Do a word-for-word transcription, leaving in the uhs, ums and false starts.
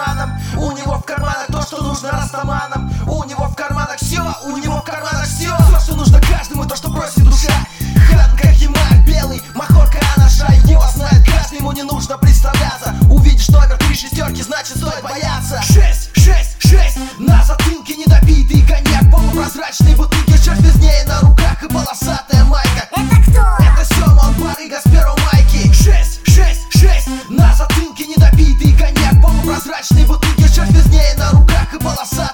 наркоманом. У него в карманах то, что нужно растаманам. У него в карманах все, у него в карманах все. Все, что нужно каждому, то, что просит душа. Хан, как Ямар, белый, махорка, анаша. Его знает каждый, ему не нужно представляться. Увидишь номер три шестерки, значит стоит бояться. Шесть, шесть, шесть, на затылке недопитый коньяк. Полупрозрачные бутылки, черт безднее на руках и полосатая майка. Это кто? Это Сёма, он барыга с первой майки. Шесть, шесть, шесть, на затылке недопитый коньяк. Полупрозрачные бутылки, черт безднее на руках и полосатая.